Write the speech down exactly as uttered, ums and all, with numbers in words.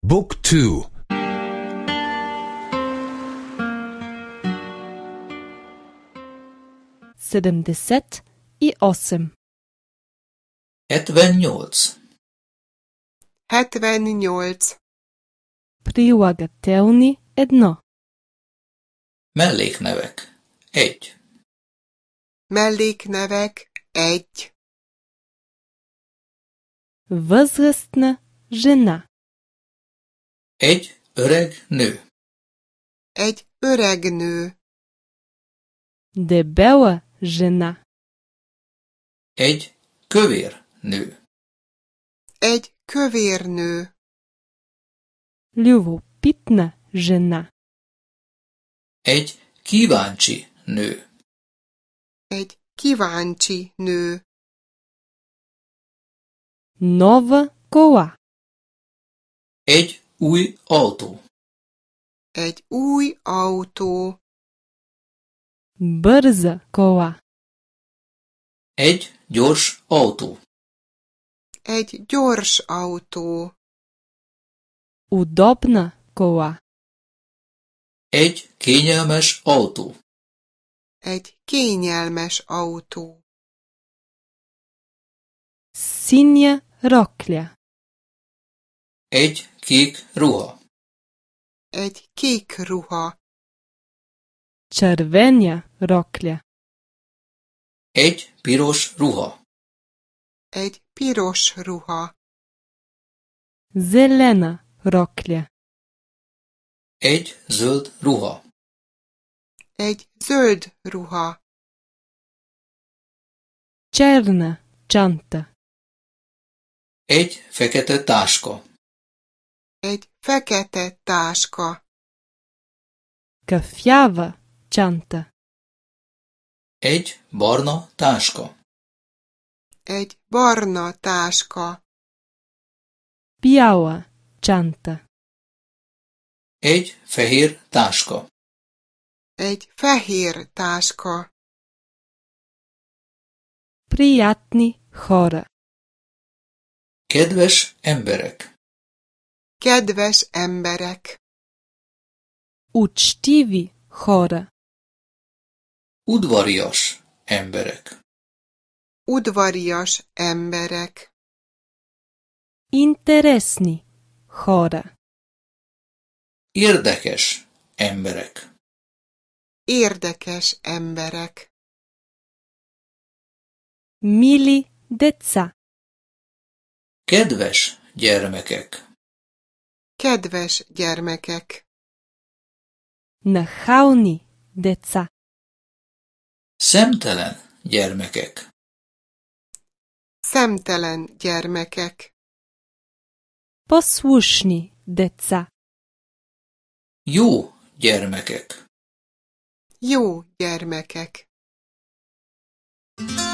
Book two. sedemdeset i osem. hetvennyolc. hetvennyolc. Прилагателни едно. Melléknevek. egy. Melléknevek egy. Възрастна жена. Egy öreg nő. Egy öreg nő. Дебела жена. Egy kövér nő. Egy kövér nő. Любопитна жена. Egy kíváncsi nő. Egy kíváncsi nő. Нова кола. Egy új autó. Egy új autó. Бърза кола. Egy gyors autó. Egy gyors autó. Удобна кола. Egy kényelmes autó. Egy kényelmes autó. Синя рокля. Egy kék ruha. Egy kék ruha. Червеня рокля. Egy piros ruha. Egy piros ruha. Зелена рокля. Egy zöld ruha. Egy zöld ruha. Черна чанта. Egy fekete táska. Egy fekete táska. Кафява чанта. Egy barna táska. Egy barna táska. Бяла чанта. Egy fehér táska. Egy fehér táska. Приятни хора. Kedves emberek. Kedves emberek. Учтиви хора. Udvarias emberek. Udvarias emberek. Интересни хора. Érdekes emberek. Érdekes emberek. Мили деца. Kedves gyermekek. Kedves gyermekek. Нахални деца. Szemtelen gyermekek. Szemtelen gyermekek. Послушни деца. Jó gyermekek. Jó gyermekek.